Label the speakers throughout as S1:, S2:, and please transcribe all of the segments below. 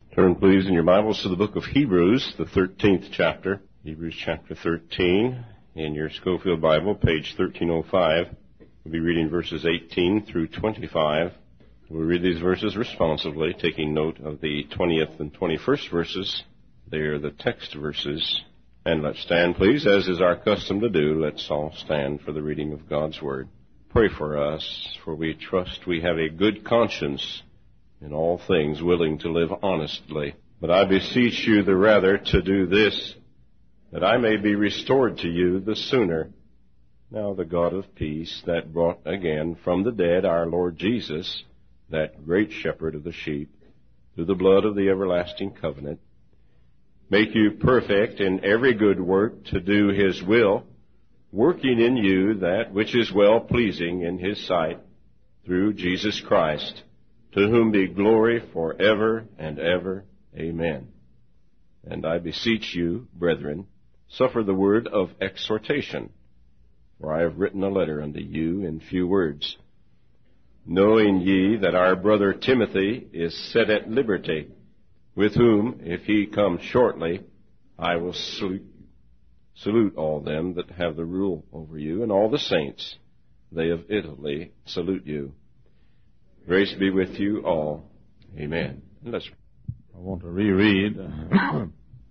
S1: Turn, please, in your Bibles to the book of Hebrews, the 13th chapter. Hebrews chapter 13, in your Schofield Bible, page 1305. We'll be reading verses 18 through 25. We'll read these verses responsively, taking note of the 20th and 21st verses. They are the text verses. And let's stand, please, as is our custom to do. Let's all stand for the reading of God's Word. Pray for us, for we trust we have a good conscience in all things, willing to live honestly. But I beseech you the rather to do this, that I may be restored to you the sooner. Now the God of peace, that brought again from the dead our Lord Jesus, that great shepherd of the sheep, through the blood of the everlasting covenant, make you perfect in every good work to do His will, working in you that which is well-pleasing in His sight, through Jesus Christ, to whom be glory forever and ever. Amen. And I beseech you, brethren, suffer the word of exhortation, for I have written a letter unto you in few words, knowing ye that our brother Timothy is set at liberty, with whom, if he come shortly, I will salute all them that have the rule over you, and all the saints. They of Italy salute you. Grace be with you all. Amen. I
S2: want to reread a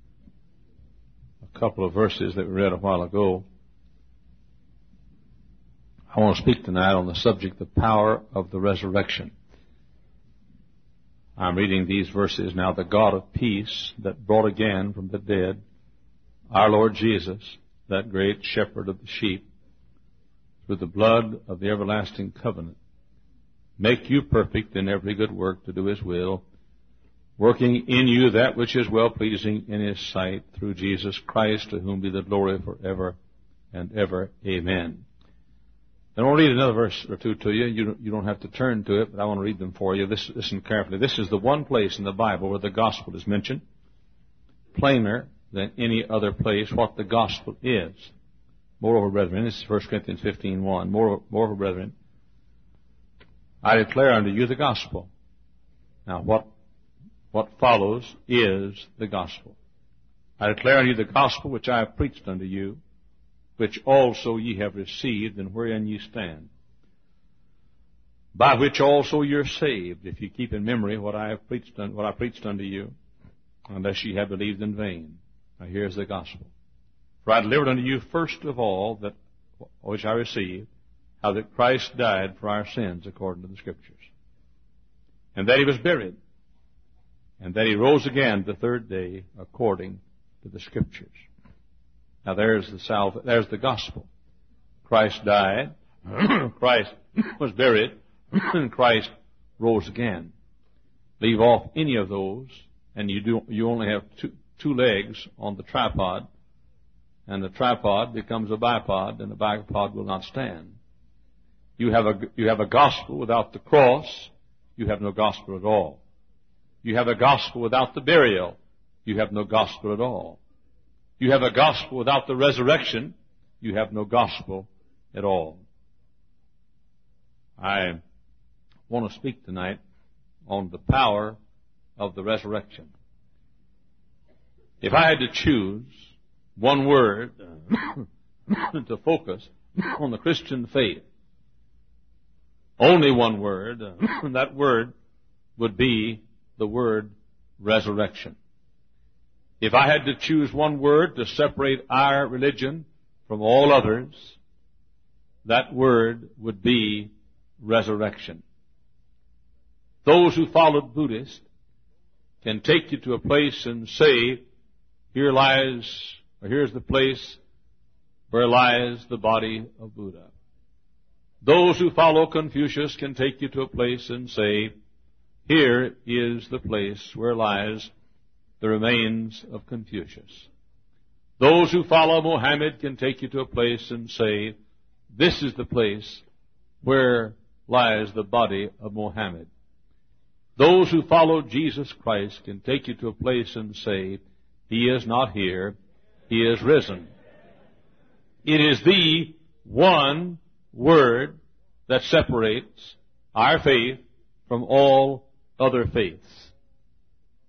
S2: couple of verses that we read a while ago. I want to speak tonight on the subject, the power of the resurrection. I'm reading these verses now. The God of peace that brought again from the dead our Lord Jesus, that great shepherd of the sheep, through the blood of the everlasting covenant, make you perfect in every good work to do His will, working in you that which is well-pleasing in His sight, through Jesus Christ, to whom be the glory forever and ever. Amen. I want to read another verse or two to you. You don't have to turn to it, but I want to read them for you. Listen carefully. This is the one place in the Bible where the gospel is mentioned, plainer than any other place, what the gospel is. Moreover, brethren, this is 1 Corinthians 15:1. Moreover, brethren, I declare unto you the gospel. Now, what follows is the gospel. I declare unto you the gospel which I have preached unto you, which also ye have received, and wherein ye stand, by which also you're saved, if you keep in memory what I preached unto you, unless ye have believed in vain. Now, here's the gospel. For I delivered unto you first of all that which I received, how that Christ died for our sins according to the Scriptures, and that He was buried, and that He rose again the third day according to the Scriptures. Now there's the gospel. Christ died, Christ was buried, and Christ rose again. Leave off any of those, and you only have two legs on the tripod, and the tripod becomes a bipod, and the bipod will not stand. You have a gospel without the cross, you have no gospel at all. You have a gospel without the burial, you have no gospel at all. You have a gospel without the resurrection, you have no gospel at all. I want to speak tonight on the power of the resurrection. If I had to choose one word to focus on the Christian faith, only one word, that word would be the word resurrection. If I had to choose one word to separate our religion from all others, that word would be resurrection. Those who followed Buddhists can take you to a place and say, here's the place where lies the body of Buddha. Those who follow Confucius can take you to a place and say, here is the place where lies the remains of Confucius. Those who follow Mohammed can take you to a place and say, this is the place where lies the body of Mohammed. Those who follow Jesus Christ can take you to a place and say, He is not here, He is risen. It is the one word that separates our faith from all other faiths.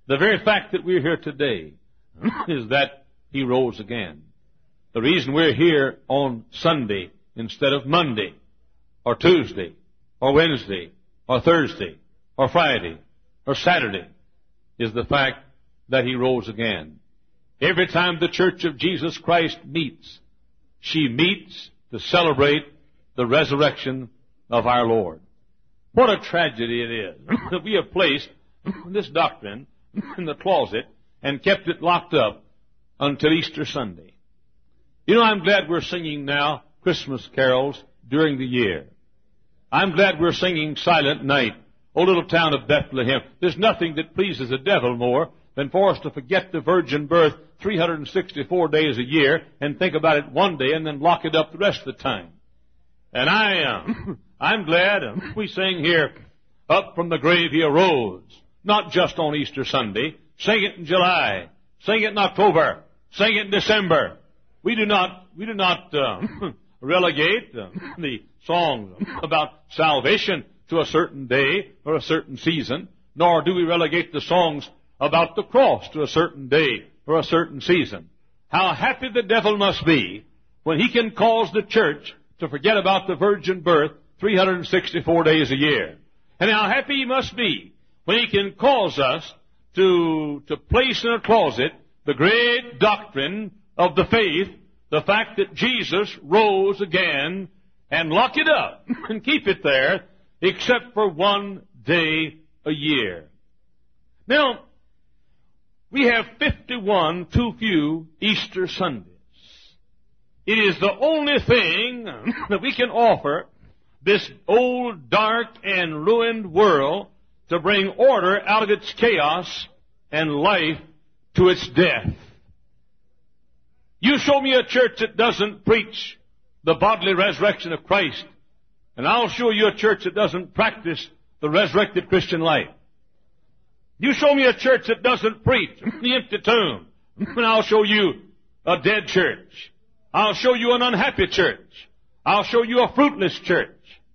S2: The very fact that we're here today is that He rose again. The reason we're here on Sunday instead of Monday, or Tuesday, or Wednesday, or Thursday, or Friday, or Saturday, is the fact that He rose again. Every time the Church of Jesus Christ meets, she meets to celebrate the resurrection of our Lord. What a tragedy it is that we have placed this doctrine in the closet and kept it locked up until Easter Sunday. You know, I'm glad we're singing now Christmas carols during the year. I'm glad we're singing Silent Night, O Little Town of Bethlehem. There's nothing that pleases the devil more than for us to forget the virgin birth 364 days a year and think about it one day and then lock it up the rest of the time. And I'm glad we sing here, Up from the Grave He Arose, not just on Easter Sunday. Sing it in July. Sing it in October. Sing it in December. We do not relegate the songs about salvation to a certain day or a certain season, nor do we relegate the songs about the cross to a certain day or a certain season. How happy the devil must be when he can cause the church to forget about the virgin birth 364 days a year. And how happy he must be when he can cause us to place in a closet the great doctrine of the faith, the fact that Jesus rose again, and lock it up and keep it there except for one day a year. Now, we have 51 too few Easter Sundays. It is the only thing that we can offer this old, dark, and ruined world to bring order out of its chaos and life to its death. You show me a church that doesn't preach the bodily resurrection of Christ, and I'll show you a church that doesn't practice the resurrected Christian life. You show me a church that doesn't preach the empty tomb, and I'll show you a dead church. I'll show you an unhappy church. I'll show you a fruitless church.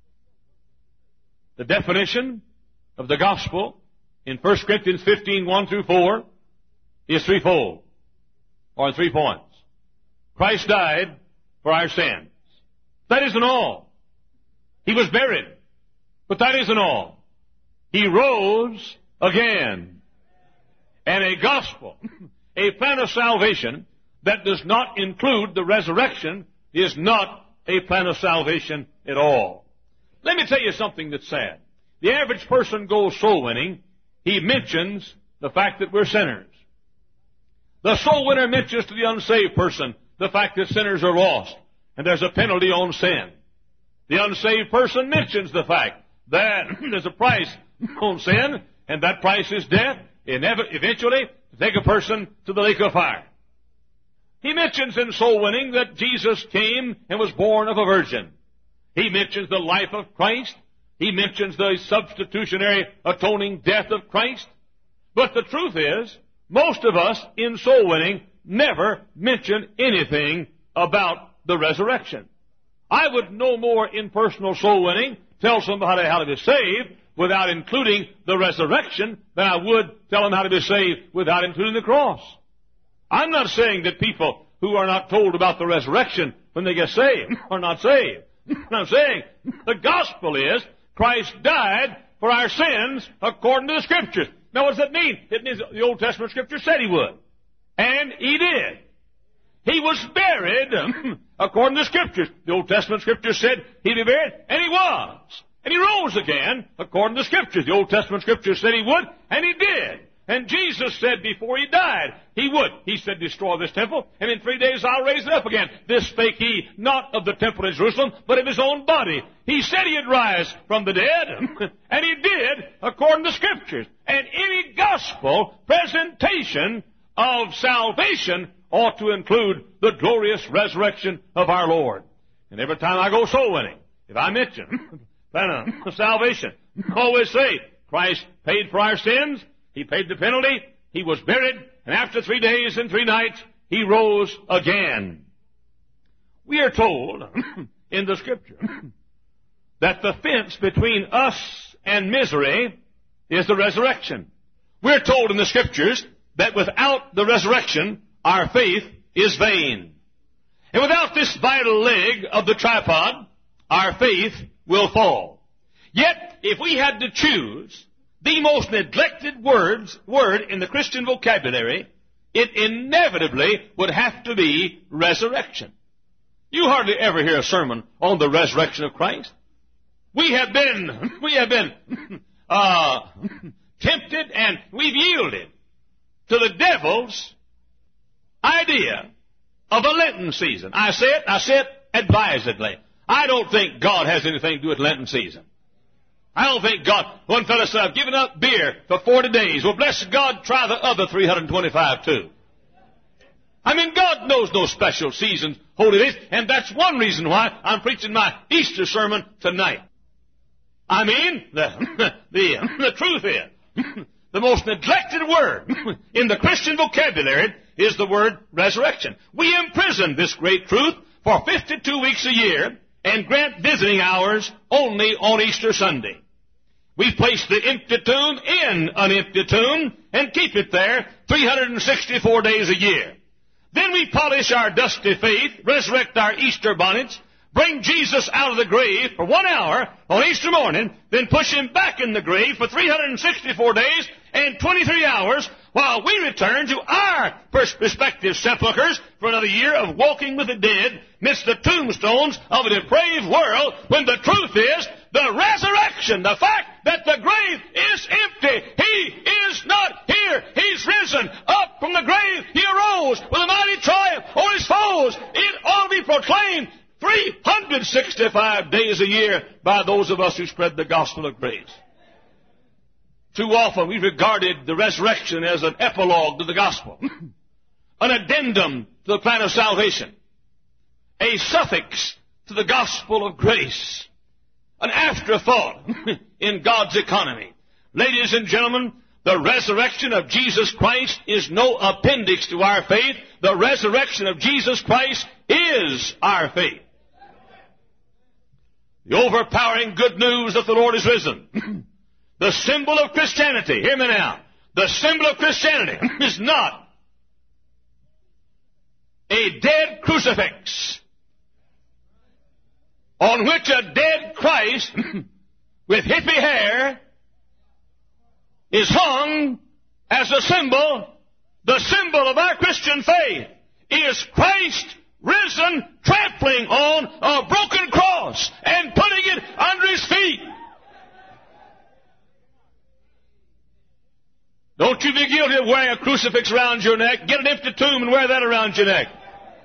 S2: The definition of the gospel in 1 Corinthians 15, 1 through 4 is threefold, or 3 points. Christ died for our sins. That isn't all. He was buried, but that isn't all. He rose again. And a gospel, a plan of salvation that does not include the resurrection is not a plan of salvation at all. Let me tell you something that's sad. The average person goes soul winning. He mentions the fact that we're sinners. The soul winner mentions to the unsaved person the fact that sinners are lost and there's a penalty on sin. The unsaved person mentions the fact that there's a price on sin, and that price is death, eventually to take a person to the lake of fire. He mentions in soul winning that Jesus came and was born of a virgin. He mentions the life of Christ. He mentions the substitutionary atoning death of Christ. But the truth is, most of us in soul winning never mention anything about the resurrection. I would no more in personal soul winning tell somebody how to be saved without including the resurrection than I would tell them how to be saved without including the cross. I'm not saying that people who are not told about the resurrection when they get saved are not saved. I'm saying the gospel is Christ died for our sins according to the Scriptures. Now, what does that mean? It means the Old Testament Scripture said He would. And He did. He was buried according to the Scriptures. The Old Testament Scriptures said He'd be buried, and He was. And He rose again according to the Scriptures. The Old Testament Scriptures said He would, and He did. And Jesus said before He died, He would. He said, destroy this temple, and in 3 days I'll raise it up again. This spake He, not of the temple in Jerusalem, but of His own body. He said He'd rise from the dead, and He did according to the Scriptures. And any gospel presentation of salvation ought to include the glorious resurrection of our Lord. And every time I go soul winning, if I mention plan of salvation, I always say, Christ paid for our sins, He paid the penalty, He was buried, and after 3 days and 3 nights, He rose again. We are told in the Scripture that the fence between us and misery is the resurrection. We're told in the Scriptures that without the resurrection, our faith is vain. And without this vital leg of the tripod, our faith will fall. Yet, if we had to choose the most neglected word in the Christian vocabulary, it inevitably would have to be resurrection. You hardly ever hear a sermon on the resurrection of Christ. We have been tempted, and we've yielded to the devil's idea of a Lenten season. I say it advisedly. I don't think God has anything to do with Lenten season. I don't think God, one fellow said, I've given up beer for 40 days. Well, bless God, try the other 325 too. I mean, God knows no special seasons, holy days, and that's one reason why I'm preaching my Easter sermon tonight. I mean, the truth is, the most neglected word in the Christian vocabulary is the word resurrection. We imprison this great truth for 52 weeks a year and grant visiting hours only on Easter Sunday. We place the empty tomb in an empty tomb and keep it there 364 days a year. Then we polish our dusty faith, resurrect our Easter bonnets, bring Jesus out of the grave for 1 hour on Easter morning, then push him back in the grave for 364 days and 23 hours while we return to our respective sepulchres for another year of walking with the dead midst the tombstones of a depraved world, when the truth is the resurrection, the fact that the grave is empty. He is not here. He's risen up from the grave. He arose with a mighty triumph over his foes. It ought to be proclaimed 365 days a year by those of us who spread the gospel of grace. Too often we've regarded the resurrection as an epilogue to the gospel, an addendum to the plan of salvation, a suffix to the gospel of grace, an afterthought in God's economy. Ladies and gentlemen, the resurrection of Jesus Christ is no appendix to our faith. The resurrection of Jesus Christ is our faith. The overpowering good news that the Lord is risen. The symbol of Christianity, hear me now, the symbol of Christianity is not a dead crucifix on which a dead Christ with hippie hair is hung as a symbol. The symbol of our Christian faith is Christ risen, trampling on a broken cross and putting it under his feet. Don't you be guilty of wearing a crucifix around your neck. Get an empty tomb and wear that around your neck.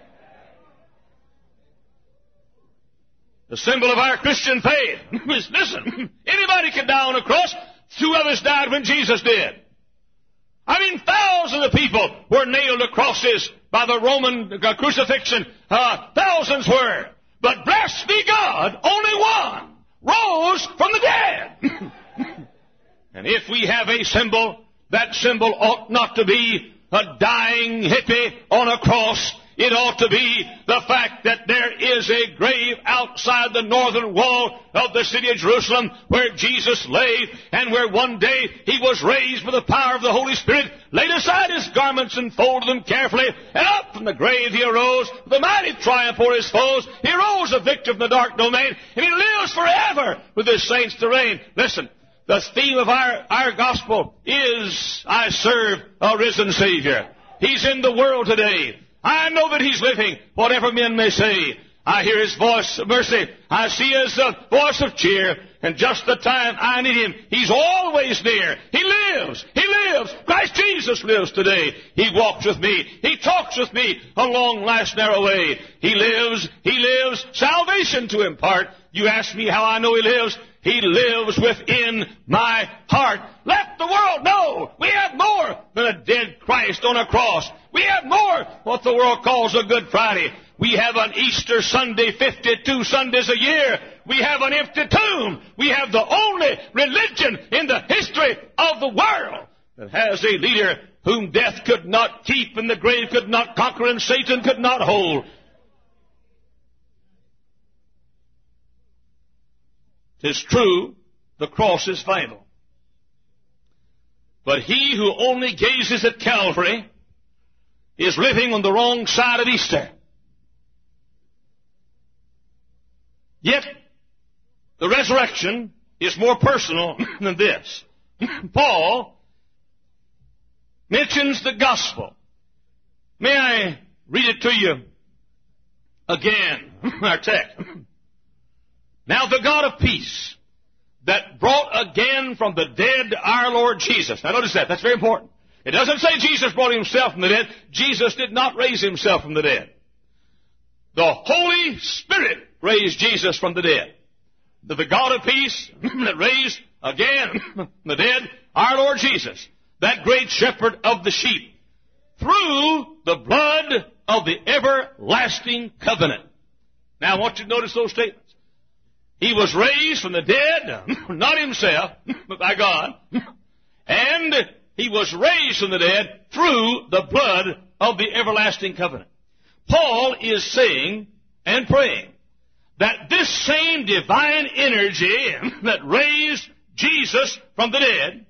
S2: The symbol of our Christian faith is, listen, anybody can die on a cross. 2 others died when Jesus did. I mean, thousands of people were nailed to crosses by the Roman crucifixion. Thousands were. But blessed be God, only one rose from the dead. And if we have a symbol, that symbol ought not to be a dying hippie on a cross. It ought to be the fact that there is a grave outside the northern wall of the city of Jerusalem where Jesus lay, and where one day he was raised with the power of the Holy Spirit, laid aside his garments and folded them carefully, and up from the grave he arose with a mighty triumph over his foes. He arose a victor from the dark domain, and he lives forever with his saints to reign. Listen, the theme of our gospel is, I serve a risen Savior. He's in the world today. I know that he's living, whatever men may say. I hear his voice of mercy. I see his voice of cheer. And just the time I need him, he's always near. He lives. He lives. Christ Jesus lives today. He walks with me. He talks with me along life's narrow way. He lives. He lives. Salvation to impart. You ask me how I know he lives. He lives within my heart. Let the world know we have more than a dead Christ on a cross. We have more what the world calls a Good Friday. We have an Easter Sunday, 52 Sundays a year. We have an empty tomb. We have the only religion in the history of the world that has a leader whom death could not keep and the grave could not conquer and Satan could not hold. It is true, the cross is final. But he who only gazes at Calvary is living on the wrong side of Easter. Yet, the resurrection is more personal than this. Paul mentions the gospel. May I read it to you again, our text. Now the God of peace, that brought again from the dead our Lord Jesus. Now notice that. That's very important. It doesn't say Jesus brought himself from the dead. Jesus did not raise himself from the dead. The Holy Spirit raised Jesus from the dead. The God of peace that raised again from the dead our Lord Jesus, that great shepherd of the sheep, through the blood of the everlasting covenant. Now I want you to notice those statements. He was raised from the dead, not himself, but by God. And he was raised from the dead through the blood of the everlasting covenant. Paul is saying and praying that this same divine energy that raised Jesus from the dead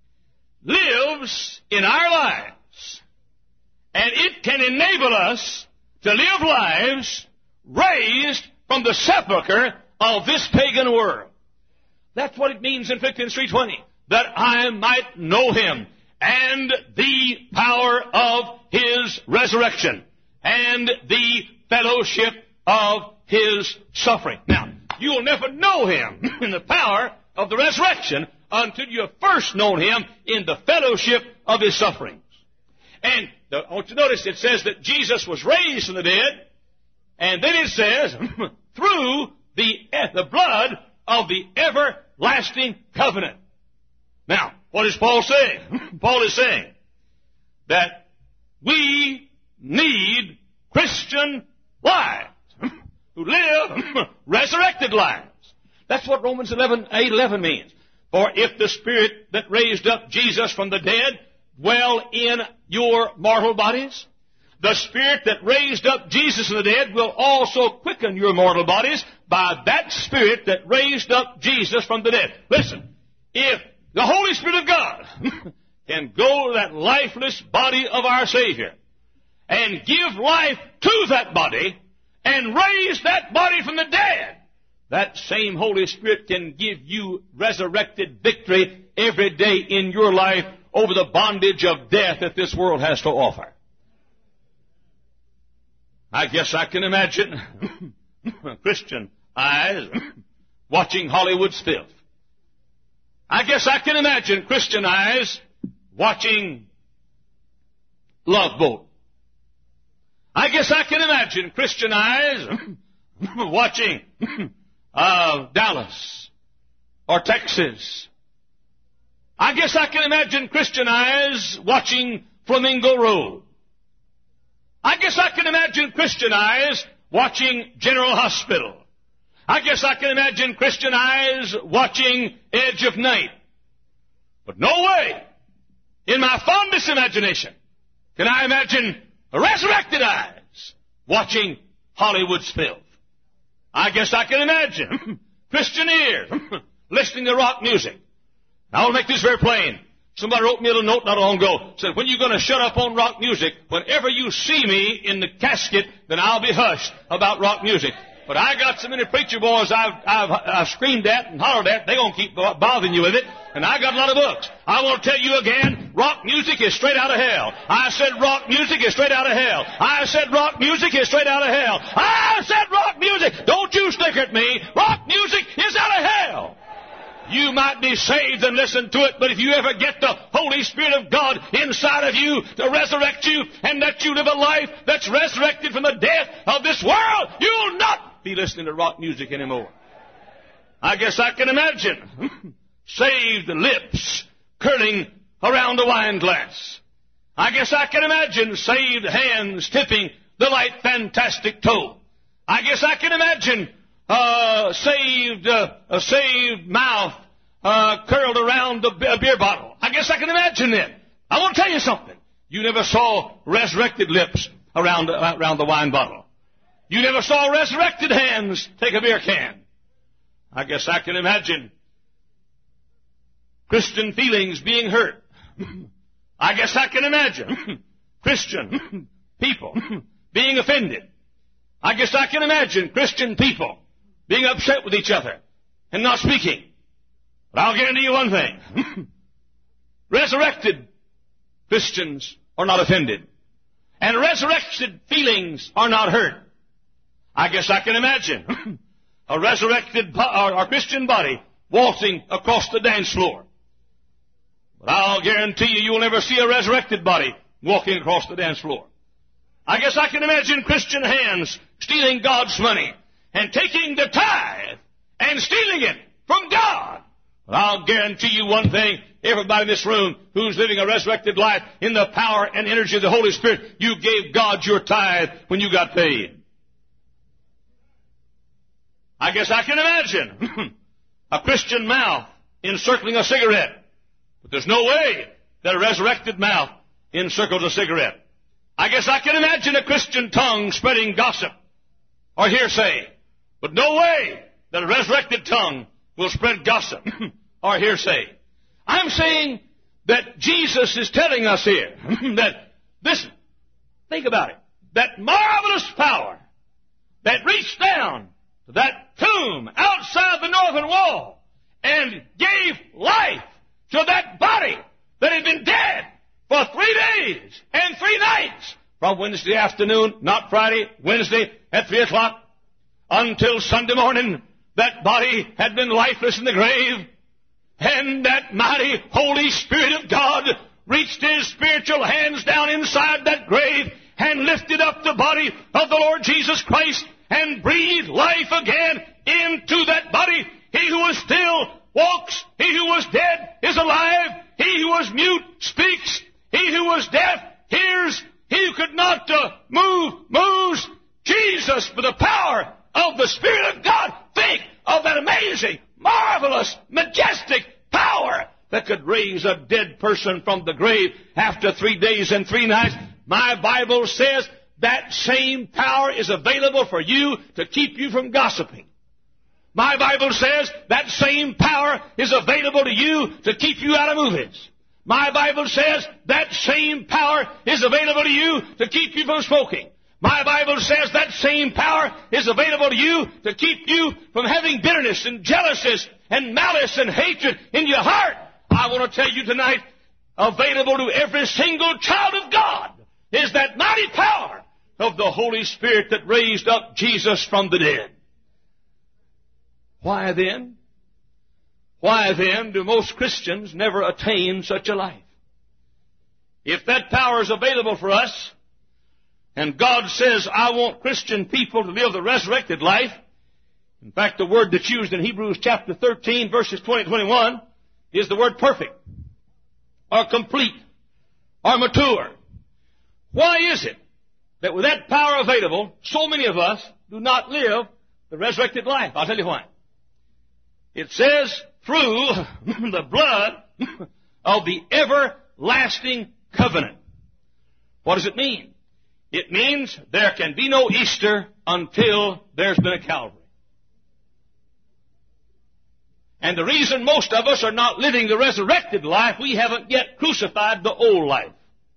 S2: lives in our lives. And it can enable us to live lives raised from the sepulcher of this pagan world. That's what it means in Philippians 3:20. That I might know him and the power of his resurrection and the fellowship of his suffering. Now, you'll never know him in the power of the resurrection until you have first known him in the fellowship of his sufferings. And I want you to notice it says that Jesus was raised from the dead, and then it says, through the blood of the everlasting covenant. Now, what is Paul saying? Paul is saying that we need Christian lives who live resurrected lives. That's what Romans 8:11 means. For if the Spirit that raised up Jesus from the dead dwell in your mortal bodies, the Spirit that raised up Jesus from the dead will also quicken your mortal bodies by that Spirit that raised up Jesus from the dead. Listen, if the Holy Spirit of God can go to that lifeless body of our Savior and give life to that body and raise that body from the dead, that same Holy Spirit can give you resurrected victory every day in your life over the bondage of death that this world has to offer. I guess I can imagine Christian eyes watching Hollywood's filth. I guess I can imagine Christian eyes watching Love Boat. I guess I can imagine Christian eyes watching Dallas or Texas. I guess I can imagine Christian eyes watching Flamingo Road. I guess I can imagine Christian eyes watching General Hospital. I guess I can imagine Christian eyes watching Edge of Night. But no way, in my fondest imagination, can I imagine resurrected eyes watching Hollywood's filth. I guess I can imagine Christian ears listening to rock music. Now, I'll make this very plain. Somebody wrote me a little note not long ago. Said, when are you going to shut up on rock music? Whenever you see me in the casket, then I'll be hushed about rock music. But I got so many preacher boys I've screamed at and hollered at, they're going to keep bothering you with it. And I got a lot of books. I want to tell you again, rock music is straight out of hell. I said rock music is straight out of hell. I said rock music is straight out of hell. I said rock music. Don't you snicker at me. Rock music is out of hell. You might be saved and listen to it, but if you ever get the Holy Spirit of God inside of you to resurrect you and let you live a life that's resurrected from the death of this world, you'll not be listening to rock music anymore. I guess I can imagine saved lips curling around a wine glass. I guess I can imagine saved hands tipping the light fantastic toe. I guess I can imagine a saved mouth curled around a beer bottle. I guess I can imagine it. I want to tell you something. You never saw resurrected lips around the wine bottle. You never saw resurrected hands take a beer can. I guess I can imagine Christian feelings being hurt I guess I can imagine Christian people being offended. I guess I can imagine Christian people being upset with each other and not speaking. But I'll guarantee you one thing. Resurrected Christians are not offended. And resurrected feelings are not hurt. I guess I can imagine a resurrected or Christian body waltzing across the dance floor. But I'll guarantee you, you will never see a resurrected body walking across the dance floor. I guess I can imagine Christian hands stealing God's money and taking the tithe and stealing it from God. But I'll guarantee you one thing, everybody in this room who's living a resurrected life in the power and energy of the Holy Spirit, you gave God your tithe when you got paid. I guess I can imagine a Christian mouth encircling a cigarette. But there's no way that a resurrected mouth encircles a cigarette. I guess I can imagine a Christian tongue spreading gossip or hearsay. But no way that a resurrected tongue will spread gossip or hearsay. I'm saying that Jesus is telling us here that, listen, think about it, that marvelous power that reached down to that tomb outside the northern wall and gave life to that body that had been dead for 3 days and 3 nights, from Wednesday afternoon, not Friday, Wednesday at 3 o'clock, until Sunday morning, that body had been lifeless in the grave, and that mighty Holy Spirit of God reached His spiritual hands down inside that grave and lifted up the body of the Lord Jesus Christ and breathed life again into that body. He who was still walks. He who was dead is alive. He who was mute speaks. He who was deaf hears. He who could not move moves. Jesus, by the power of the Spirit of God, think of that amazing, marvelous, majestic power that could raise a dead person from the grave after 3 days and 3 nights. My Bible says that same power is available for you to keep you from gossiping. My Bible says that same power is available to you to keep you out of movies. My Bible says that same power is available to you to keep you from smoking. My Bible says that same power is available to you to keep you from having bitterness and jealousies and malice and hatred in your heart. I want to tell you tonight, available to every single child of God is that mighty power of the Holy Spirit that raised up Jesus from the dead. Why then do most Christians never attain such a life? If that power is available for us, and God says, I want Christian people to live the resurrected life. In fact, the word that's used in Hebrews chapter 13, verses 20 and 21, is the word perfect, or complete, or mature. Why is it that with that power available, so many of us do not live the resurrected life? I'll tell you why. It says, through the blood of the everlasting covenant. What does it mean? It means there can be no Easter until there's been a Calvary. And the reason most of us are not living the resurrected life, we haven't yet crucified the old life.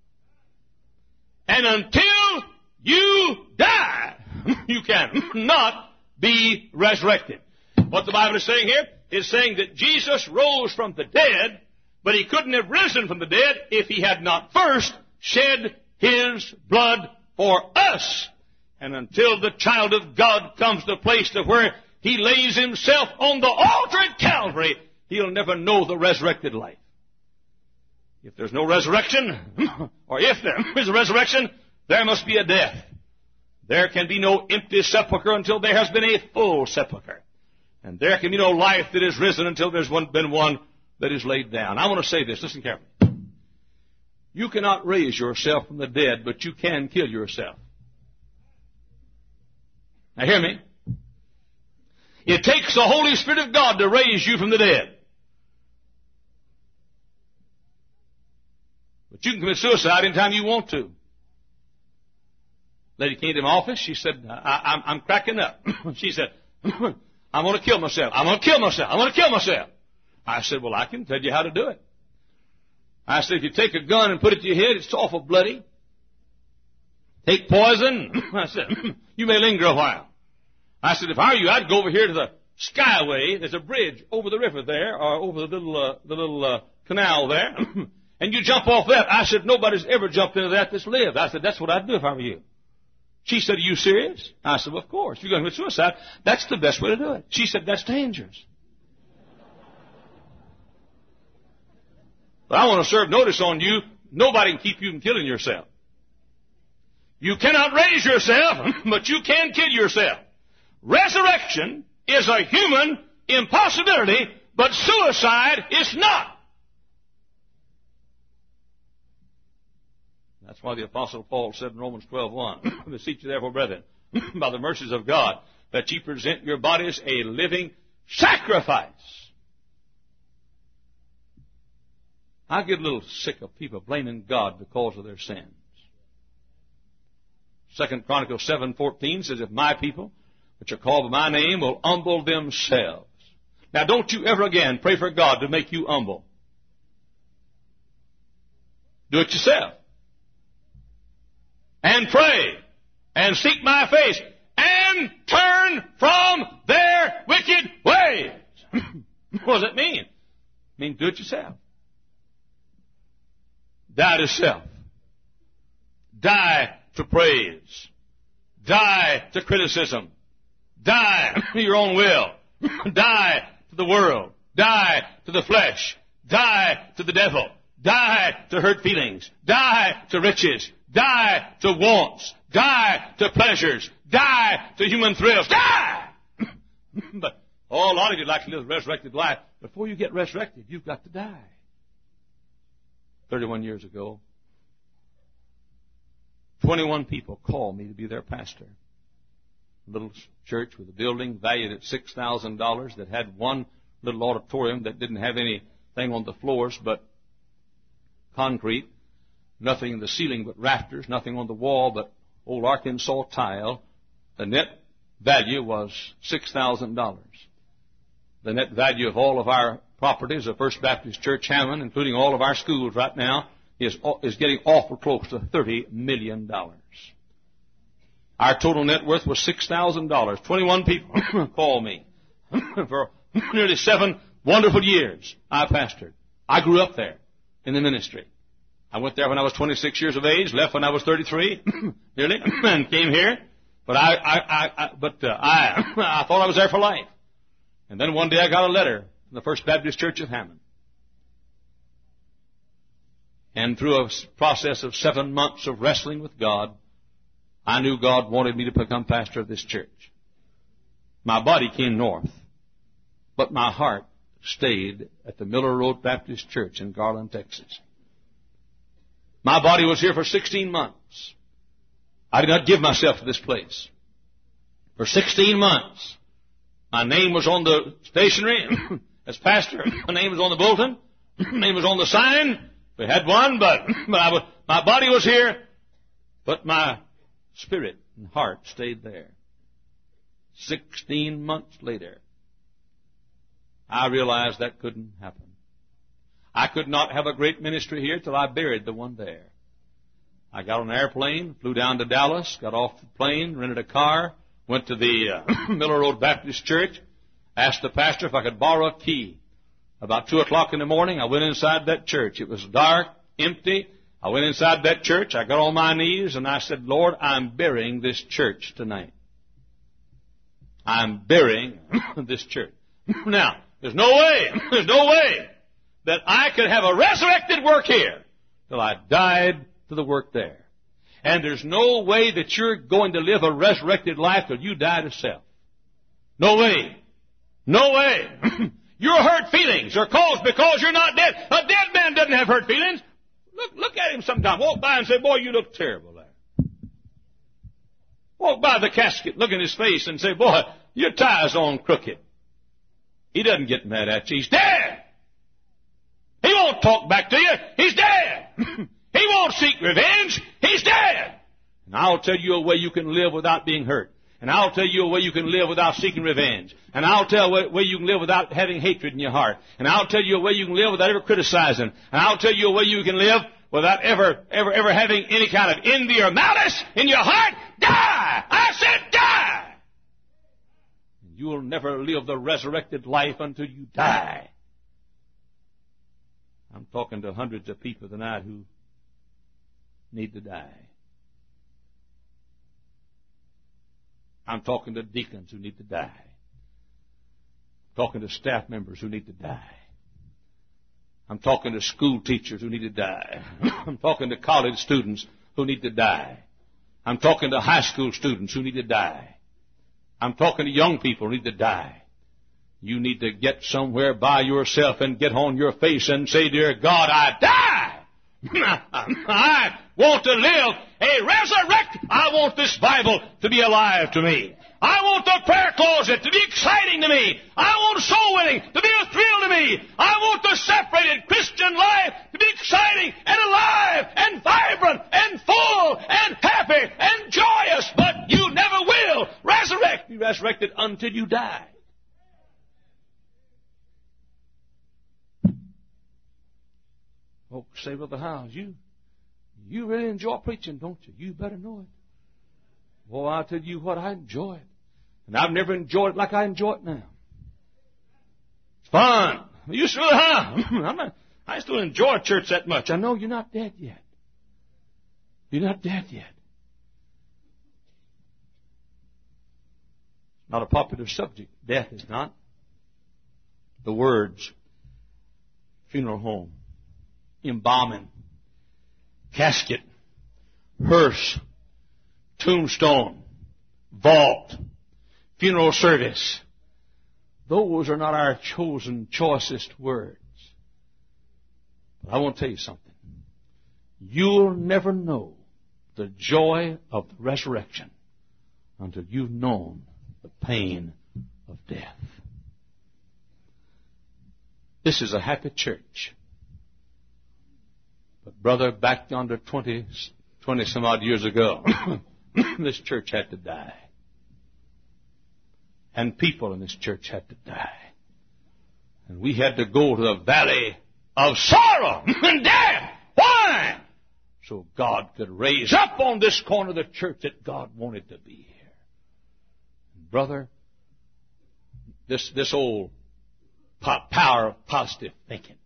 S2: And until you die, you cannot be resurrected. What the Bible is saying here is saying that Jesus rose from the dead, but He couldn't have risen from the dead if He had not first shed His blood for us. And until the child of God comes to a place to where he lays himself on the altar at Calvary, he'll never know the resurrected life. If there's no resurrection, or if there is a resurrection, there must be a death. There can be no empty sepulchre until there has been a full sepulchre. And there can be no life that is risen until there's been one that is laid down. I want to say this. Listen carefully. You cannot raise yourself from the dead, but you can kill yourself. Now hear me. It takes the Holy Spirit of God to raise you from the dead. But you can commit suicide anytime you want to. Lady came to my office. She said, I'm cracking up. She said, I'm going to kill myself. I'm going to kill myself. I'm going to kill myself. I said, well, I can tell you how to do it. I said, if you take a gun and put it to your head, it's awful bloody. Take poison. I said, you may linger a while. I said, if I were you, I'd go over here to the Skyway. There's a bridge over the river there, or over the little canal there, and you jump off that. I said, nobody's ever jumped into that that's lived. I said, that's what I'd do if I were you. She said, are you serious? I said, well, of course. If you're going to commit suicide, that's the best way to do it. She said, that's dangerous. But I want to serve notice on you. Nobody can keep you from killing yourself. You cannot raise yourself, but you can kill yourself. Resurrection is a human impossibility, but suicide is not. That's why the Apostle Paul said in Romans 12:1, beseech you therefore, brethren, by the mercies of God, that ye present your bodies a living sacrifice. I get a little sick of people blaming God because of their sins. 2 Chronicles 7:14 says, if my people, which are called by my name, will humble themselves. Now don't you ever again pray for God to make you humble. Do it yourself. And pray, and seek my face, and turn from their wicked ways. What does that mean? It means do it yourself. Die to self. Die to praise. Die to criticism. Die to your own will. Die to the world. Die to the flesh. Die to the devil. Die to hurt feelings. Die to riches. Die to wants. Die to pleasures. Die to human thrills. Die! But a lot of you like to live a resurrected life. Before you get resurrected, you've got to die. 31 years ago, 21 people called me to be their pastor. A little church with a building valued at $6,000 that had one little auditorium that didn't have anything on the floors but concrete, nothing in the ceiling but rafters, nothing on the wall but old Arkansas tile. The net value was $6,000. The net value of all of our properties of First Baptist Church Hammond, including all of our schools right now, is getting awful close to $30 million. Our total net worth was $6,000. 21 people called me. For nearly 7 wonderful years, I pastored. I grew up there in the ministry. I went there when I was 26 years of age, left when I was 33, nearly, and came here. But I thought I was there for life. And then one day I got a letter from the First Baptist Church of Hammond. And through a process of 7 months of wrestling with God, I knew God wanted me to become pastor of this church. My body came north, but my heart stayed at the Miller Road Baptist Church in Garland, Texas. My body was here for 16 months. I did not give myself to this place. For 16 months, my name was on the stationery as pastor. My name was on the bulletin. My name was on the sign. We had one, but my body was here, but my spirit and heart stayed there. 16 months later, I realized that couldn't happen. I could not have a great ministry here till I buried the one there. I got on an airplane, flew down to Dallas, got off the plane, rented a car, went to the Miller Road Baptist Church, asked the pastor if I could borrow a key. About 2 o'clock in the morning, I went inside that church. It was dark, empty. I went inside that church. I got on my knees, and I said, Lord, I'm burying this church tonight. I'm burying this church. Now, there's no way that I could have a resurrected work here till I died to the work there. And there's no way that you're going to live a resurrected life till you die to self. No way. No way. Your hurt feelings are caused because you're not dead. A dead man doesn't have hurt feelings. Look at him sometime. Walk by and say, boy, you look terrible there. Walk by the casket, look in his face and say, boy, your tie's on crooked. He doesn't get mad at you. He's dead. He won't talk back to you. He's dead. He won't seek revenge. He's dead. And I'll tell you a way you can live without being hurt. And I'll tell you a way you can live without seeking revenge. And I'll tell you a way you can live without having hatred in your heart. And I'll tell you a way you can live without ever criticizing. And I'll tell you a way you can live without ever having any kind of envy or malice in your heart. Die! I said die! You will never live the resurrected life until you die. I'm talking to hundreds of people tonight who need to die. I'm talking to deacons who need to die. I'm talking to staff members who need to die. I'm talking to school teachers who need to die. I'm talking to college students who need to die. I'm talking to high school students who need to die. I'm talking to young people who need to die. You need to get somewhere by yourself and get on your face and say, dear God, I die. I want to live a resurrect. I want this Bible to be alive to me. I want the prayer closet to be exciting to me. I want soul winning to be a thrill to me. I want the separated Christian life to be exciting and alive and vibrant and full and happy and joyous. But you never will be resurrected until you die. Folks say, Brother Howes, you really enjoy preaching, don't you? You better know it. Well, I'll tell you what, I enjoy it. And I've never enjoyed it like I enjoy it now. It's fun. You sure have. I still enjoy church that much. I know you're not dead yet. You're not dead yet. Not a popular subject. Death is not. The words, funeral home, embalming, casket, hearse, tombstone, vault, funeral service. Those are not our chosen, choicest words. But I want to tell you something. You'll never know the joy of the resurrection until you've known the pain of death. This is a happy church. But brother, back yonder 20 some odd years ago, this church had to die. And people in this church had to die. And we had to go to the valley of sorrow and death. Why? So God could raise up on this corner the church that God wanted to be here. Brother, this old power of positive thinking.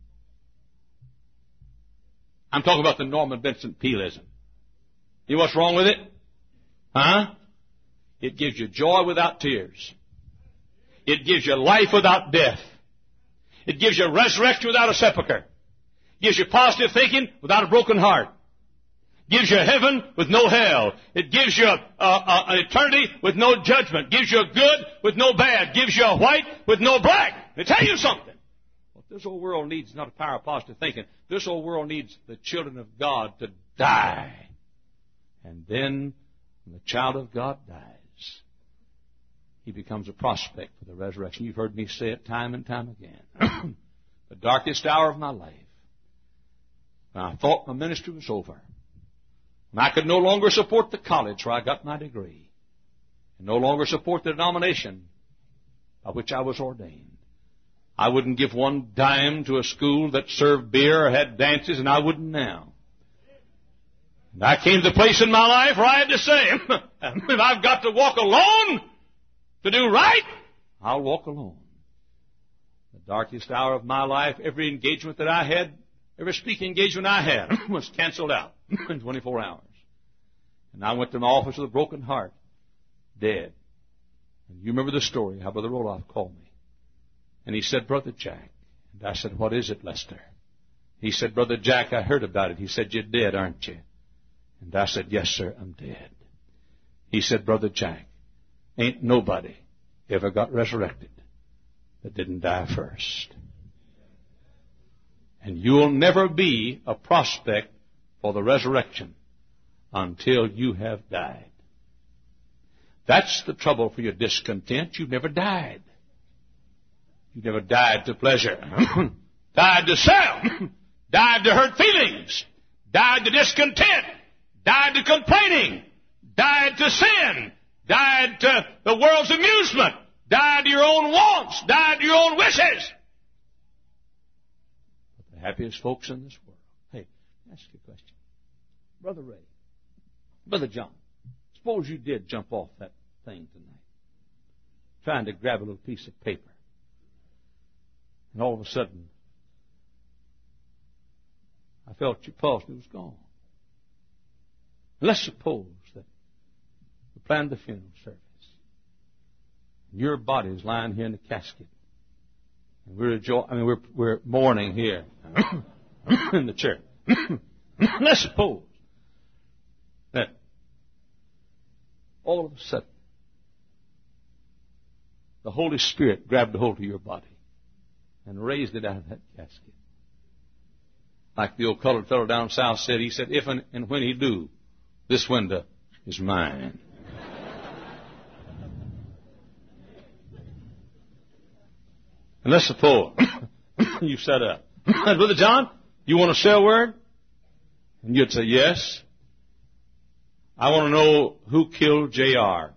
S2: I'm talking about the Norman Vincent Pealeism. You know what's wrong with it? Huh? It gives you joy without tears. It gives you life without death. It gives you resurrection without a sepulcher. It gives you positive thinking without a broken heart. It gives you heaven with no hell. It gives you an eternity with no judgment. It gives you a good with no bad. It gives you a white with no black. Let me tell you something. What this old world needs is not a power of positive thinking. This old world needs the children of God to die. And then, when the child of God dies, he becomes a prospect for the resurrection. You've heard me say it time and time again. The darkest hour of my life, when I thought my ministry was over, when I could no longer support the college where I got my degree, and no longer support the denomination by which I was ordained, I wouldn't give one dime to a school that served beer or had dances, and I wouldn't now. And I came to the place in my life where I had to say, if I've got to walk alone to do right, I'll walk alone. The darkest hour of my life, every engagement that I had, every speaking engagement I had was canceled out in 24 hours. And I went to my office with a broken heart, dead. And you remember the story, how Brother Roloff called me. And he said, Brother Jack. And I said, what is it, Lester? He said, Brother Jack, I heard about it. He said, you're dead, aren't you? And I said, yes, sir, I'm dead. He said, Brother Jack, ain't nobody ever got resurrected that didn't die first. And you'll never be a prospect for the resurrection until you have died. That's the trouble for your discontent. You've never died. You've never died to pleasure. Died to self. Died to hurt feelings. Died to discontent. Died to complaining. Died to sin. died to the world's amusement, died to your own wants, died to your own wishes. But the happiest folks in this world. Hey, ask you a question. Brother Ray, Brother John, suppose you did jump off that thing tonight, trying to grab a little piece of paper, and all of a sudden, I felt your pulse and it was gone. And let's suppose that we planned the funeral service. And your body is lying here in the casket. And we're mourning here in the church. Let's suppose that all of a sudden the Holy Spirit grabbed a hold of your body and raised it out of that casket. Like the old colored fellow down south said, he said, if and when he do, this window is mine. And let's suppose you sat up. Brother John, you want to say a word? And you'd say, yes. I want to know who killed J.R.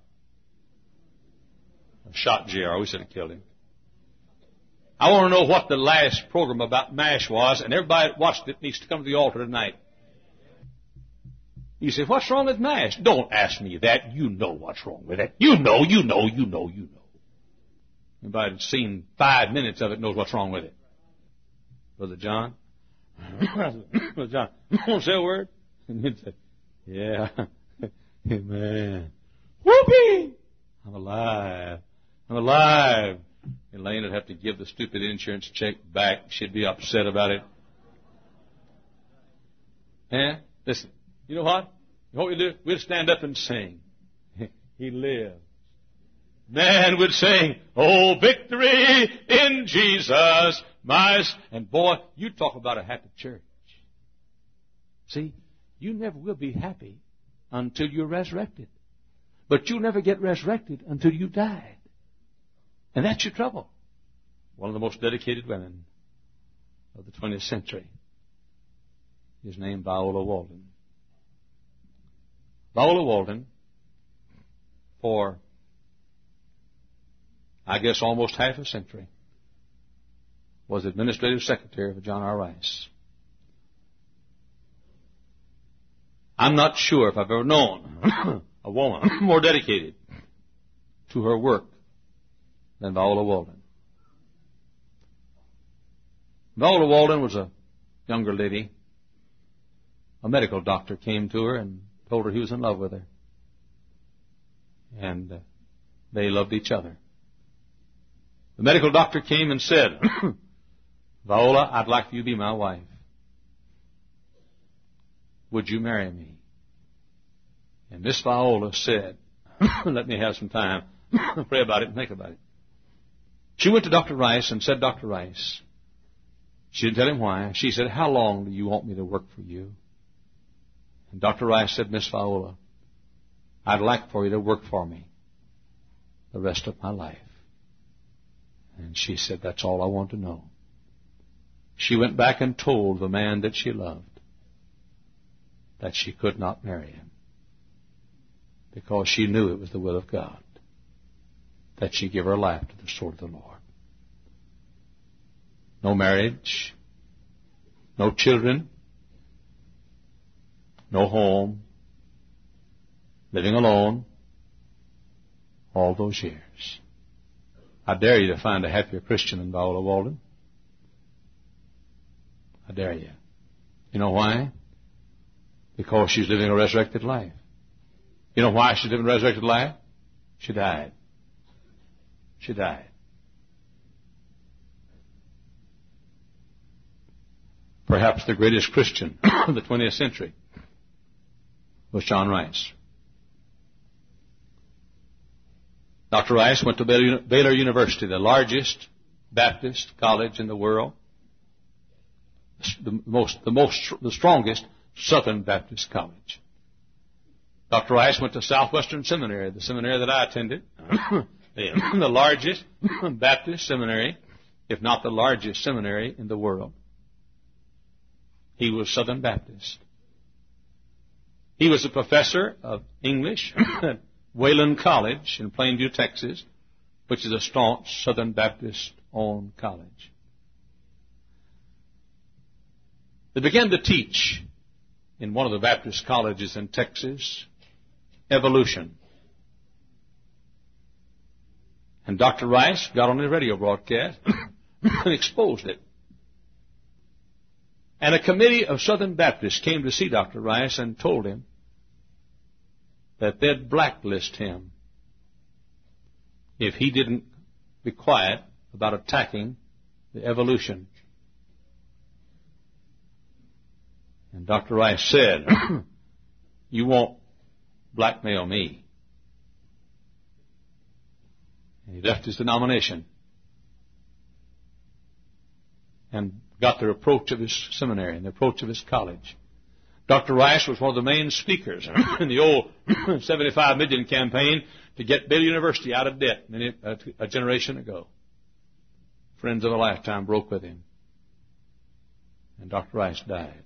S2: Shot J.R. We said it killed him. I want to know what the last program about MASH was, and everybody that watched it needs to come to the altar tonight. You say, what's wrong with MASH? Don't ask me that. You know what's wrong with it. You know. Anybody that's seen 5 minutes of it knows what's wrong with it. Brother John? Brother John, you want to say a word? And he'd say, yeah. Amen. Whoopee! I'm alive. Elaine would have to give the stupid insurance check back. She'd be upset about it. Listen, you know what? You know what we'd do? We'd stand up and sing. He lives. Man would sing, oh, victory in Jesus, and boy, you talk about a happy church. See, you never will be happy until you're resurrected. But you'll never get resurrected until you died. And that's your trouble. One of the most dedicated women of the 20th century is named Viola Walden. Viola Walden, for, I guess, almost half a century, was administrative secretary for John R. Rice. I'm not sure if I've ever known a woman more dedicated to her work than Viola Walden. Viola Walden was a younger lady. A medical doctor came to her and told her he was in love with her. And they loved each other. The medical doctor came and said, Viola, I'd like you to be my wife. Would you marry me? And Miss Viola said, let me have some time, pray about it and think about it. She went to Dr. Rice and said, Dr. Rice, she didn't tell him why. She said, how long do you want me to work for you? And Dr. Rice said, Miss Viola, I'd like for you to work for me the rest of my life. And she said, that's all I want to know. She went back and told the man that she loved that she could not marry him because she knew it was the will of God that she give her life to the sword of the Lord. No marriage, no children, no home, living alone, all those years. I dare you to find a happier Christian than Viola Walden. I dare you. You know why? Because she's living a resurrected life. You know why she's living a resurrected life? She died. She died. Perhaps the greatest Christian of the 20th century was John Rice. Dr. Rice went to Baylor University, the largest Baptist college in the world, the strongest Southern Baptist college. Dr. Rice went to Southwestern Seminary, the seminary that I attended, the largest Baptist seminary, if not the largest seminary in the world. He was Southern Baptist. He was a professor of English Wayland College in Plainview, Texas, which is a staunch Southern Baptist-owned college. They began to teach in one of the Baptist colleges in Texas evolution. And Dr. Rice got on his radio broadcast and exposed it. And a committee of Southern Baptists came to see Dr. Rice and told him that they'd blacklist him if he didn't be quiet about attacking the evolution. And Dr. Rice said, "You won't blackmail me." And he left his denomination and got the reproach of his seminary and the reproach of his college. Dr. Rice was one of the main speakers in the old 75 million campaign to get Baylor University out of debt a generation ago. Friends of a lifetime broke with him. And Dr. Rice died.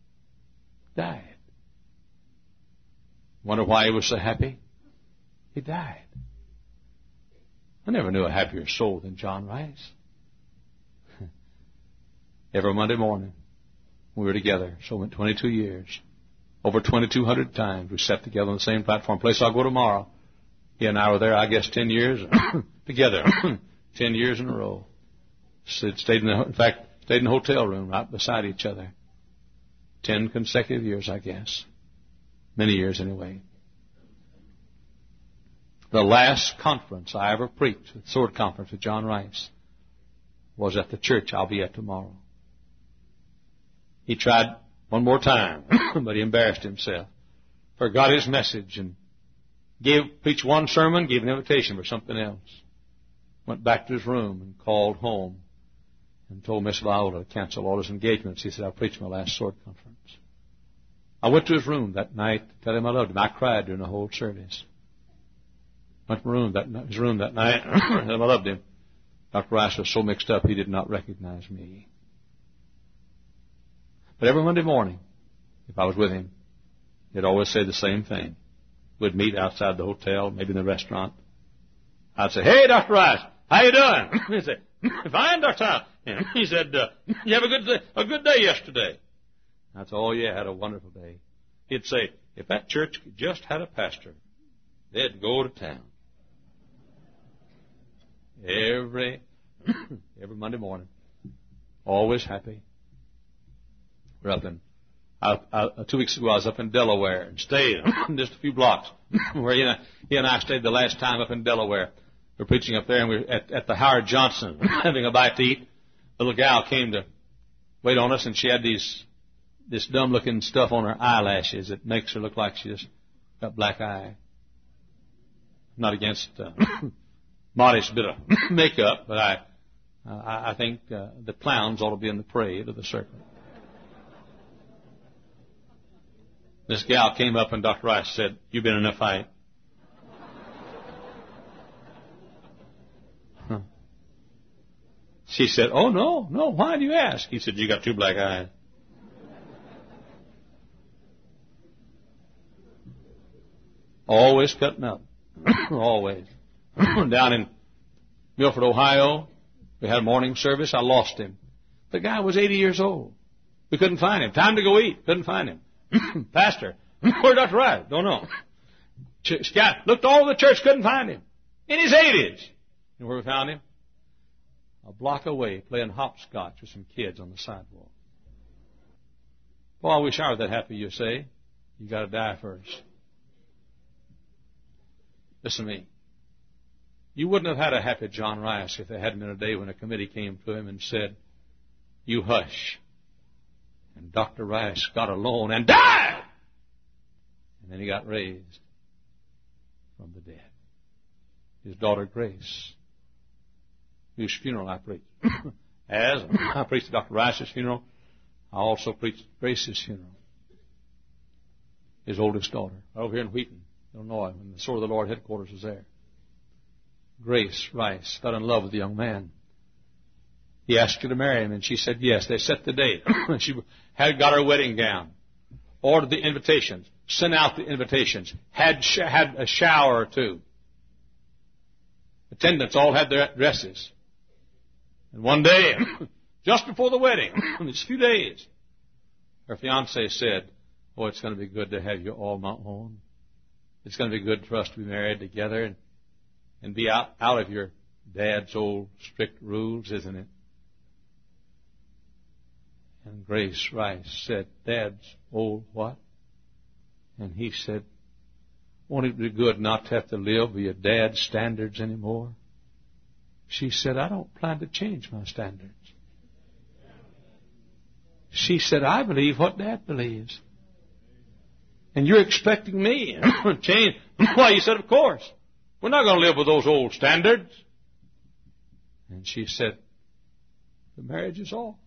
S2: Wonder why he was so happy? He died. I never knew a happier soul than John Rice. Every Monday morning, we were together. So went 22 years. Over 2,200 times we sat together on the same platform. Place I'll go tomorrow. He and I were there, I guess, 10 years together. 10 years in a row. Stayed in the hotel room right beside each other. 10 consecutive years, I guess. Many years anyway. The last conference I ever preached, the Sword Conference with John Rice, was at the church I'll be at tomorrow. He tried one more time, but he embarrassed himself. Forgot his message and preached one sermon, gave an invitation for something else. Went back to his room and called home and told Miss Viola to cancel all his engagements. He said, "I'll preach my last Sword Conference." I went to his room that night to tell him I loved him. I cried during the whole service. Went to his room that night and told him I loved him. Dr. Rice was so mixed up he did not recognize me. But every Monday morning, if I was with him, he'd always say the same thing. We'd meet outside the hotel, maybe in the restaurant. I'd say, "Hey, Dr. Rice, how you doing?" He'd say, "Fine, Dr. Rice." He said, "You have a good day yesterday?" I'd say, "Oh, yeah, I had a wonderful day." He'd say, "If that church just had a pastor, they'd go to town." Every Monday morning. Always happy. We're up in, 2 weeks ago I was up in Delaware and stayed just a few blocks where he and I stayed the last time up in Delaware. We're preaching up there and we're at the Howard Johnson having a bite to eat. A little gal came to wait on us and she had this dumb looking stuff on her eyelashes that makes her look like she just got black eye. Not against modest bit of makeup, but I think the clowns ought to be in the parade of the circle. This gal came up and Dr. Rice said, "You been in a fight?" She said, "Oh, no, why do you ask?" He said, "You got two black eyes." Always cutting up. Always. Down in Milford, Ohio, we had a morning service. I lost him. The guy was 80 years old. We couldn't find him. Time to go eat. Couldn't find him. Pastor, where's Dr. Rice? Don't know. Scout looked all over the church, couldn't find him. In his 80s. You know where we found him? A block away, playing hopscotch with some kids on the sidewalk. Well, I wish I were that happy, you say. You got to die first. Listen to me. You wouldn't have had a happy John Rice if there hadn't been a day when a committee came to him and said, "You hush." And Dr. Rice got alone and died. And then he got raised from the dead. His daughter Grace, whose funeral I preached. As I preached Dr. Rice's funeral, I also preached Grace's funeral. His oldest daughter, over here in Wheaton, Illinois, when the Sword of the Lord headquarters was there. Grace Rice fell in love with the young man. He asked her to marry him, and she said yes. They set the date. She had got her wedding gown, ordered the invitations, sent out the invitations, had a shower or two. Attendants all had their dresses. And one day, just before the wedding, in these few days, her fiancé said, "Oh, it's going to be good to have you all my own. It's going to be good for us to be married together and be out of your dad's old strict rules, isn't it?" And Grace Rice said, "Dad's old what?" And he said, "Won't it be good not to have to live by your dad's standards anymore?" She said, "I don't plan to change my standards." She said, "I believe what Dad believes. And you're expecting me to change." Why, he said, "Of course. We're not going to live with those old standards." And she said, "The marriage is off."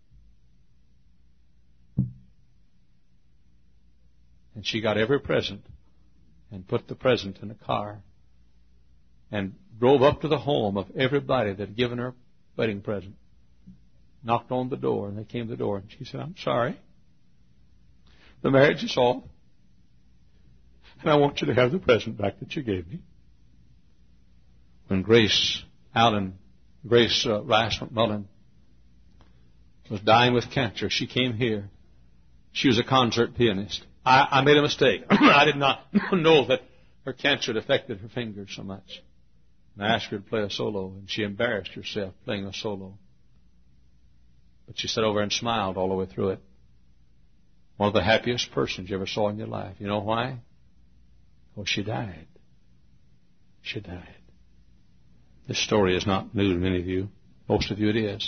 S2: And she got every present and put the present in a car and drove up to the home of everybody that had given her a wedding present. Knocked on the door, and they came to the door, and she said, "I'm sorry. The marriage is off, and I want you to have the present back that you gave me." When Grace Rice McMullen was dying with cancer, she came here. She was a concert pianist. I made a mistake. I did not know that her cancer had affected her fingers so much. And I asked her to play a solo, and she embarrassed herself playing a solo. But she sat over and smiled all the way through it. One of the happiest persons you ever saw in your life. You know why? Well, she died. She died. This story is not new to many of you. Most of you it is.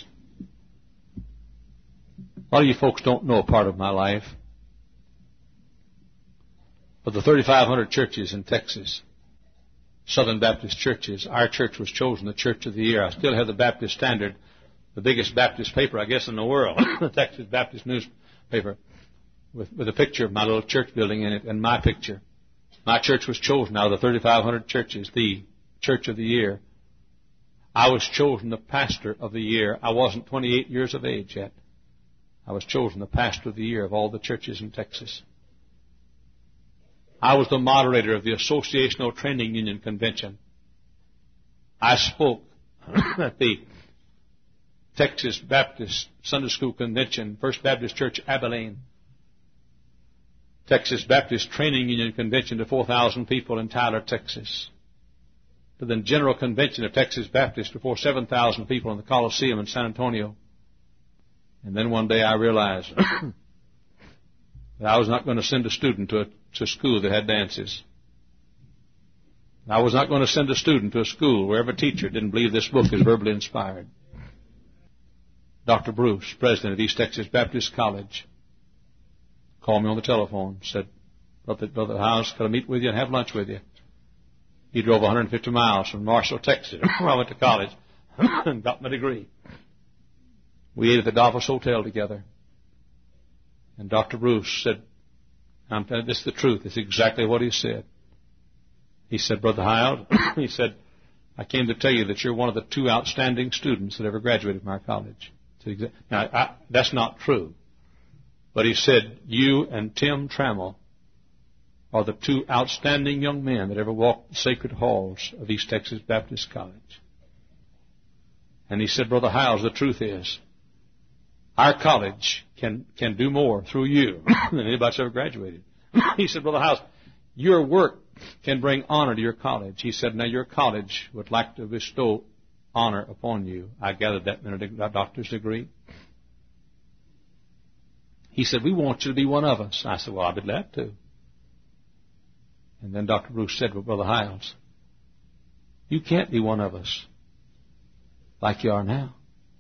S2: A lot of you folks don't know a part of my life. Of the 3,500 churches in Texas, Southern Baptist churches, our church was chosen the Church of the Year. I still have the Baptist Standard, the biggest Baptist paper, I guess, in the world, the Texas Baptist newspaper, with a picture of my little church building in it and my picture. My church was chosen out of the 3,500 churches, the Church of the Year. I was chosen the Pastor of the Year. I wasn't 28 years of age yet. I was chosen the Pastor of the Year of all the churches in Texas. I was the moderator of the Associational Training Union Convention. I spoke at the Texas Baptist Sunday School Convention, First Baptist Church, Abilene. Texas Baptist Training Union Convention to 4,000 people in Tyler, Texas. To the General Convention of Texas Baptist before 7,000 people in the Coliseum in San Antonio. And then one day I realized that I was not going to send a student to school that had dances. I was not going to send a student to a school where every teacher didn't believe this book is verbally inspired. Dr. Bruce, president of East Texas Baptist College, called me on the telephone, said, Brother House, can I meet with you and have lunch with you? He drove 150 miles from Marshall, Texas, where I went to college and got my degree. We ate at the Davos Hotel together. And Dr. Bruce said, I'm telling you, this is the truth. It's exactly what he said. He said, Brother Hyde, he said, I came to tell you that you're one of the 2 outstanding students that ever graduated from our college. Now, that's not true. But he said, you and Tim Trammell are the 2 outstanding young men that ever walked the sacred halls of East Texas Baptist College. And he said, Brother Hyles, the truth is, our college can do more through you than anybody's ever graduated. He said, Brother Hyles, your work can bring honor to your college. He said, now your college would like to bestow honor upon you. I gathered that in a doctor's degree. He said, we want you to be one of us. I said, well, I'd be glad to. And then Dr. Bruce said, well, Brother Hyles, you can't be one of us like you are now.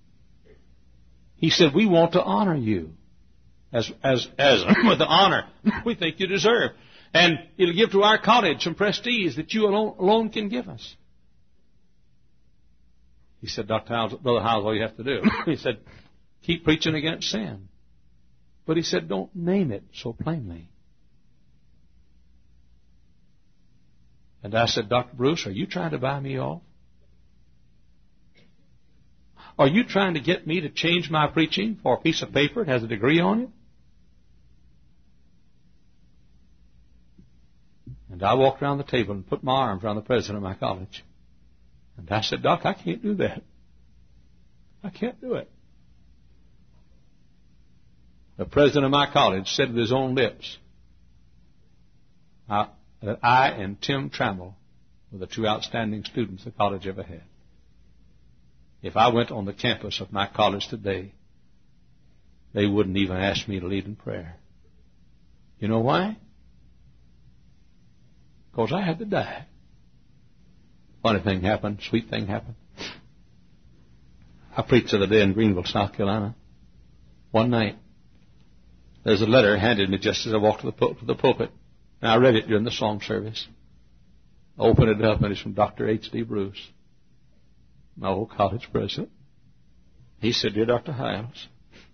S2: He said, we want to honor you as with the honor we think you deserve. And it'll give to our college some prestige that you alone can give us. He said, Dr. Hyles, Brother Hyles, all you have to do, he said, keep preaching against sin. But he said, don't name it so plainly. And I said, Dr. Bruce, are you trying to buy me off? Are you trying to get me to change my preaching for a piece of paper that has a degree on it? And I walked around the table and put my arms around the president of my college. And I said, Doc, I can't do that. I can't do it. The president of my college said with his own lips that I and Tim Trammell were the two outstanding students the college ever had. If I went on the campus of my college today, they wouldn't even ask me to lead in prayer. You know why? Because I had to die. Funny thing happened, sweet thing happened. I preached the other day in Greenville, South Carolina. One night, there's a letter handed me just as I walked to the pulpit. And I read it during the song service. I opened it up, and it's from Dr. H.D. Bruce, my old college president. He said, Dear Dr. Hiles,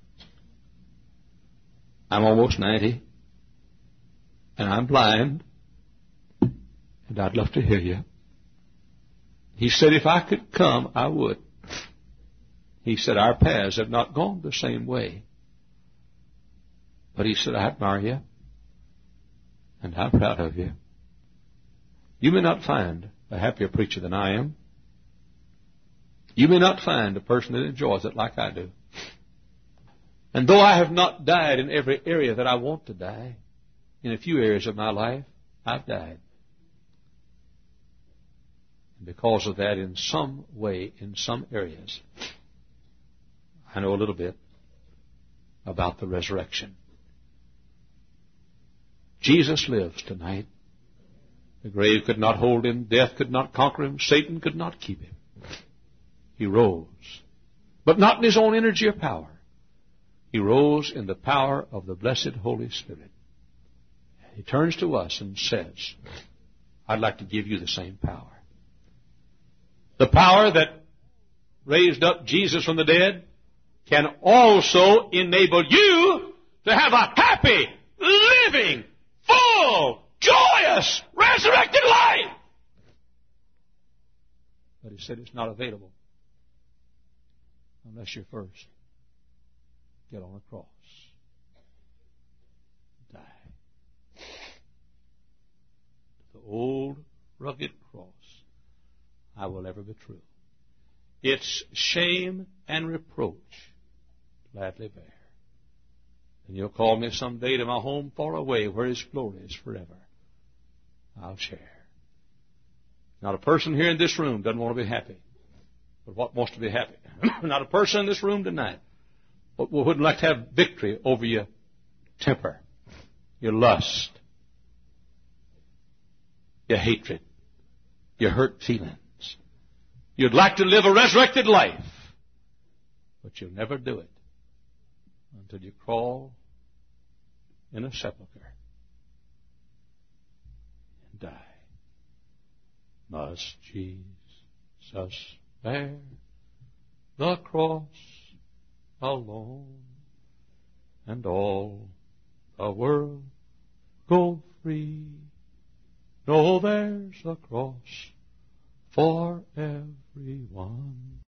S2: I'm almost 90, and I'm blind, and I'd love to hear you. He said, if I could come, I would. He said, our paths have not gone the same way. But he said, I admire you, and I'm proud of you. You may not find a happier preacher than I am. You may not find a person that enjoys it like I do. And though I have not died in every area that I want to die, in a few areas of my life, I've died. And because of that, in some way, in some areas, I know a little bit about the resurrection. Jesus lives tonight. The grave could not hold him. Death could not conquer him. Satan could not keep him. He rose. But not in his own energy or power. He rose in the power of the blessed Holy Spirit. He turns to us and says, I'd like to give you the same power. The power that raised up Jesus from the dead can also enable you to have a happy, living, full, joyous, resurrected life. But he said it's not available unless you first get on a cross. Die. The old rugged cross I will ever be true. Its shame and reproach gladly bear. And you'll call me someday to my home far away where his glory is forever. I'll share. Not a person here in this room doesn't want to be happy. But what wants to be happy? Not a person in this room tonight wouldn't like to have victory over your temper, your lust, your hatred, your hurt feelings. You'd like to live a resurrected life, but you'll never do it until you crawl in a sepulcher and die. Must Jesus bear the cross alone, and all the world go free? No, there's a cross for everyone.